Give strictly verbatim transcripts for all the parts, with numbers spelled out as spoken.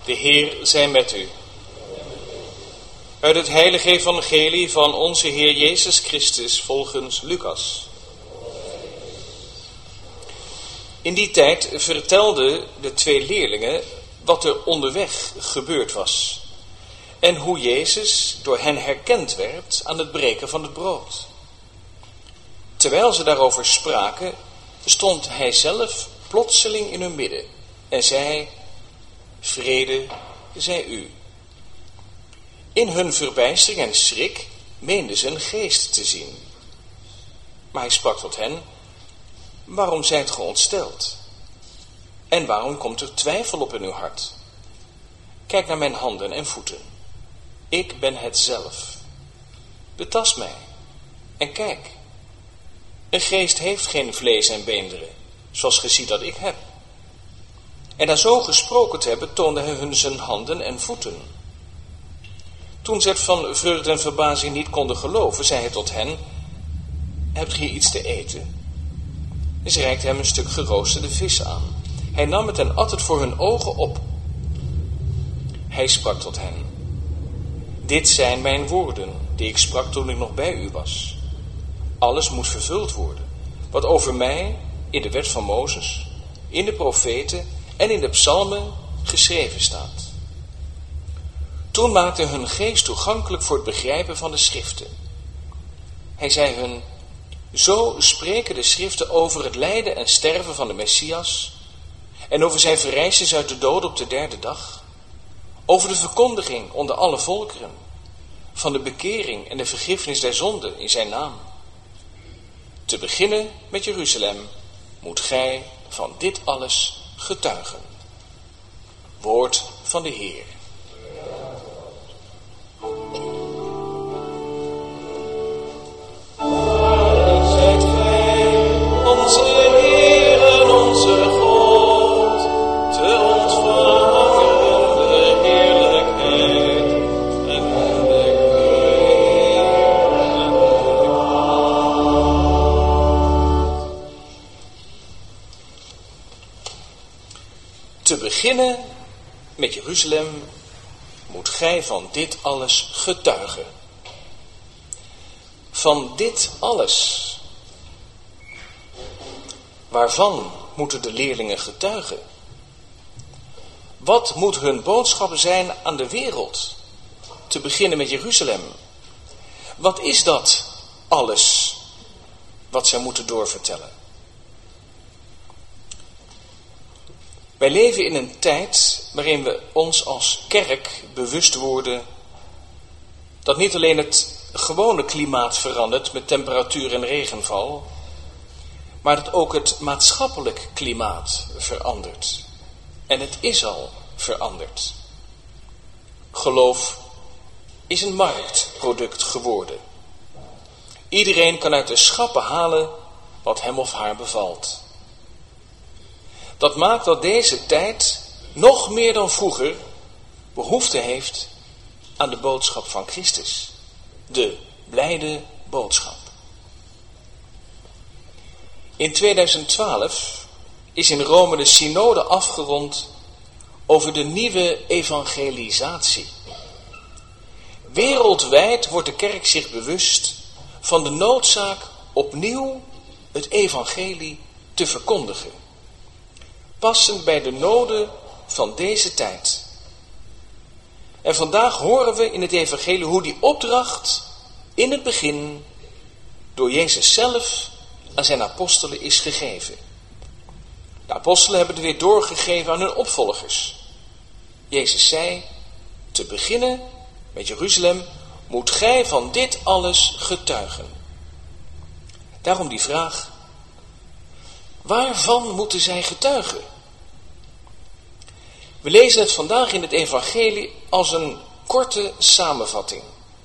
De Heer zij met u. Uit het heilige evangelie van onze Heer Jezus Christus volgens Lucas. In die tijd vertelden de twee leerlingen wat er onderweg gebeurd was en hoe Jezus door hen herkend werd aan het breken van het brood. Terwijl ze daarover spraken, stond hij zelf plotseling in hun midden en zei: vrede zij u. In hun verbijstering en schrik meenden ze een geest te zien. Maar hij sprak tot hen: waarom zijt ge ontsteld? En waarom komt er twijfel op in uw hart? Kijk naar mijn handen en voeten. Ik ben het zelf. Betast mij en kijk. Een geest heeft geen vlees en beenderen, zoals ge ziet dat ik heb. En na zo gesproken te hebben, toonde hij hun zijn handen en voeten. Toen ze het van vreugde en verbazing niet konden geloven, zei hij tot hen: hebt ge hier iets te eten? En ze reikte hem een stuk geroosterde vis aan. Hij nam het en at het voor hun ogen op. Hij sprak tot hen: dit zijn mijn woorden, die ik sprak toen ik nog bij u was. Alles moet vervuld worden, wat over mij in de wet van Mozes, in de profeten en in de psalmen geschreven staat. Toen maakte hun geest toegankelijk voor het begrijpen van de schriften. Hij zei hun: zo spreken de schriften over het lijden en sterven van de Messias en over zijn verrijzenis uit de dood op de derde dag, over de verkondiging onder alle volkeren van de bekering en de vergiffenis der zonden in zijn naam. Te beginnen met Jeruzalem moet gij van dit alles getuigen. Woord van de Heer. Zijt gij, onze Heer en onze God, te ontvangen de heerlijkheid en de eer en de Te beginnen met Jeruzalem moet gij van dit alles getuigen. Van dit alles. Waarvan moeten de leerlingen getuigen? Wat moet hun boodschap zijn aan de wereld? Te beginnen met Jeruzalem. Wat is dat alles wat zij moeten doorvertellen? Wij leven in een tijd waarin we ons als kerk bewust worden dat niet alleen het gewone klimaat verandert met temperatuur en regenval, maar dat ook het maatschappelijk klimaat verandert. En het is al veranderd. Geloof is een marktproduct geworden. Iedereen kan uit de schappen halen wat hem of haar bevalt. Dat maakt dat deze tijd nog meer dan vroeger behoefte heeft aan de boodschap van Christus. De blijde boodschap. In tweeduizend twaalf is in Rome de synode afgerond over de nieuwe evangelisatie. Wereldwijd wordt de kerk zich bewust van de noodzaak opnieuw het evangelie te verkondigen. Passend bij de noden van deze tijd. En vandaag horen we in het evangelie hoe die opdracht in het begin door Jezus zelf aan zijn apostelen is gegeven. De apostelen hebben het weer doorgegeven aan hun opvolgers. Jezus zei: te beginnen met Jeruzalem moet gij van dit alles getuigen. Daarom die vraag: waarvan moeten zij getuigen? We lezen het vandaag in het evangelie als een korte samenvatting.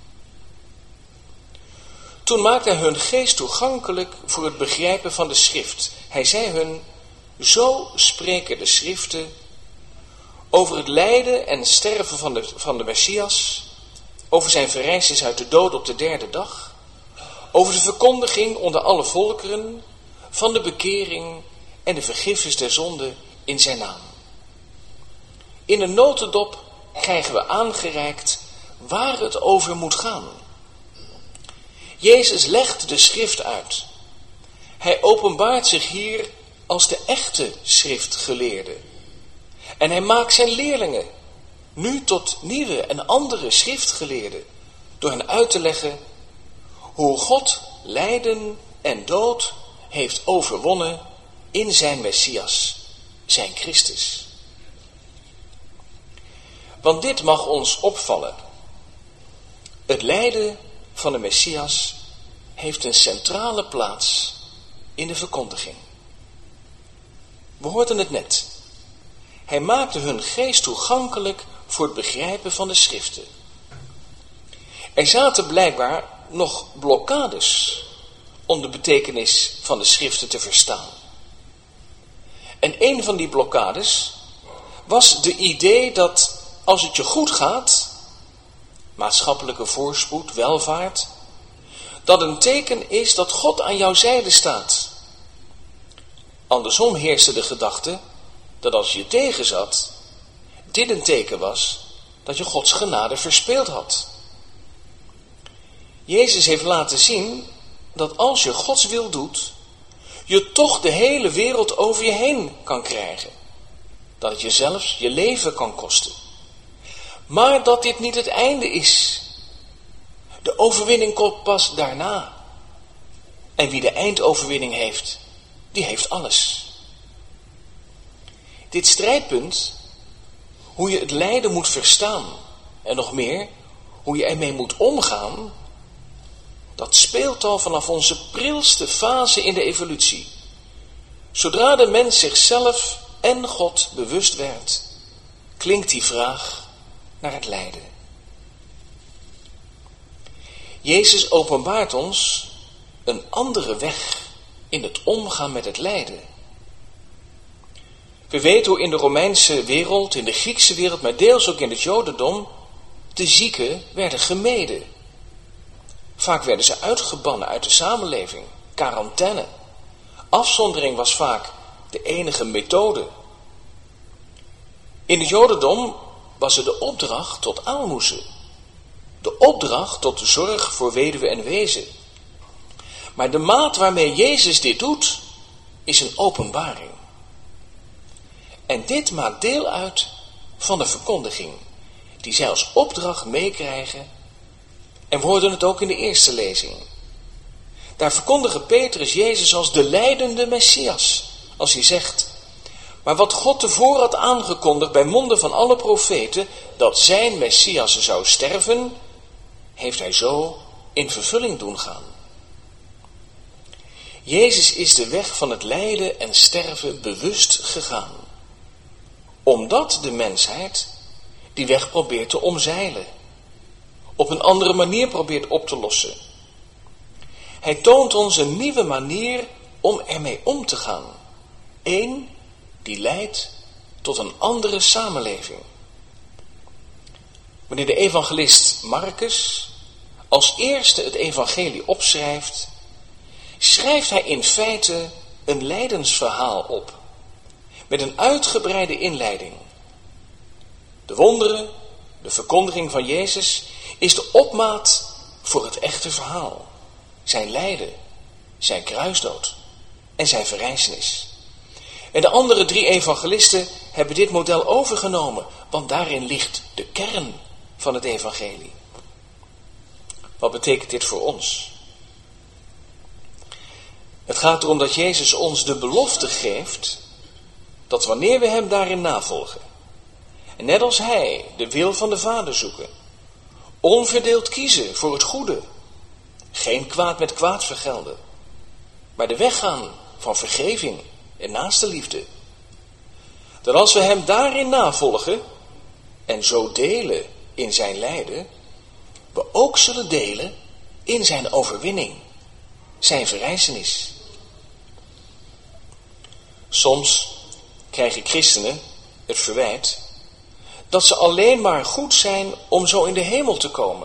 Toen maakte hij hun geest toegankelijk voor het begrijpen van de schrift. Hij zei hun: zo spreken de schriften over het lijden en sterven van de, van de Messias, over zijn verrijzenis uit de dood op de derde dag, over de verkondiging onder alle volkeren van de bekering en de vergiffenis der zonde in zijn naam. In een notendop krijgen we aangereikt waar het over moet gaan. Jezus legt de schrift uit. Hij openbaart zich hier als de echte schriftgeleerde. En hij maakt zijn leerlingen nu tot nieuwe en andere schriftgeleerden, door hen uit te leggen hoe God lijden en dood heeft overwonnen in zijn Messias, zijn Christus. Want dit mag ons opvallen. Het lijden van de Messias heeft een centrale plaats in de verkondiging. We hoorden het net. Hij maakte hun geest toegankelijk voor het begrijpen van de schriften. Er zaten blijkbaar nog blokkades om de betekenis van de schriften te verstaan. En een van die blokkades was de idee dat als het je goed gaat, maatschappelijke voorspoed, welvaart, dat een teken is dat God aan jouw zijde staat. Andersom heerste de gedachte dat als je tegen zat, dit een teken was dat je Gods genade verspeeld had. Jezus heeft laten zien dat als je Gods wil doet, je toch de hele wereld over je heen kan krijgen. Dat het je zelfs je leven kan kosten. Maar dat dit niet het einde is. De overwinning komt pas daarna. En wie de eindoverwinning heeft, die heeft alles. Dit strijdpunt, hoe je het lijden moet verstaan en nog meer, hoe je ermee moet omgaan, dat speelt al vanaf onze prilste fase in de evolutie. Zodra de mens zichzelf en God bewust werd, klinkt die vraag naar het lijden. Jezus openbaart ons een andere weg in het omgaan met het lijden. We weten hoe in de Romeinse wereld, in de Griekse wereld, maar deels ook in het Jodendom, de zieken werden gemeden. Vaak werden ze uitgebannen uit de samenleving, quarantaine. Afzondering was vaak de enige methode. In het Jodendom was er de opdracht tot aalmoezen. De opdracht tot de zorg voor weduwe en wezen. Maar de maat waarmee Jezus dit doet, is een openbaring. En dit maakt deel uit van de verkondiging, die zij als opdracht meekrijgen. En we hoorden het ook in de eerste lezing. Daar verkondigen Petrus Jezus als de lijdende Messias, als hij zegt: maar wat God tevoren had aangekondigd bij monden van alle profeten, dat zijn Messias zou sterven, heeft hij zo in vervulling doen gaan. Jezus is de weg van het lijden en sterven bewust gegaan, omdat de mensheid die weg probeert te omzeilen, op een andere manier probeert op te lossen. Hij toont ons een nieuwe manier om ermee om te gaan. Eén die leidt tot een andere samenleving. Wanneer de evangelist Marcus als eerste het evangelie opschrijft, schrijft hij in feite een lijdensverhaal op, met een uitgebreide inleiding. De wonderen, de verkondiging van Jezus, is de opmaat voor het echte verhaal. Zijn lijden, zijn kruisdood en zijn verrijzenis. En de andere drie evangelisten hebben dit model overgenomen, want daarin ligt de kern van het evangelie. Wat betekent dit voor ons? Het gaat erom dat Jezus ons de belofte geeft dat wanneer we hem daarin navolgen, en net als hij de wil van de Vader zoeken, onverdeeld kiezen voor het goede, geen kwaad met kwaad vergelden, maar de weg gaan van vergeving en naaste liefde, dat als we hem daarin navolgen en zo delen in zijn lijden, we ook zullen delen in zijn overwinning, zijn verrijzenis. Soms krijgen christenen het verwijt dat ze alleen maar goed zijn om zo in de hemel te komen.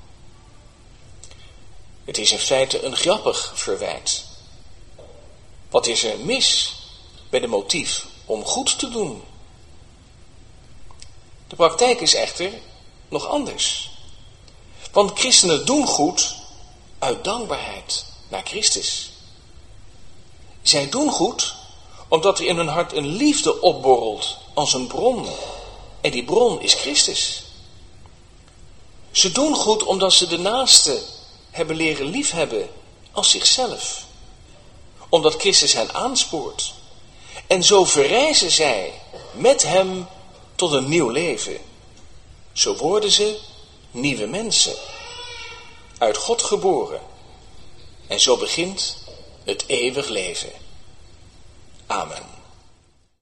Het is in feite een grappig verwijt. Wat is er mis bij de motief om goed te doen? De praktijk is echter nog anders. Want christenen doen goed uit dankbaarheid naar Christus. Zij doen goed omdat er in hun hart een liefde opborrelt als een bron. En die bron is Christus. Ze doen goed omdat ze de naaste hebben leren liefhebben als zichzelf. Omdat Christus hen aanspoort. En zo verrijzen zij met hem tot een nieuw leven. Zo worden ze nieuwe mensen. Uit God geboren. En zo begint het eeuwig leven. Amen.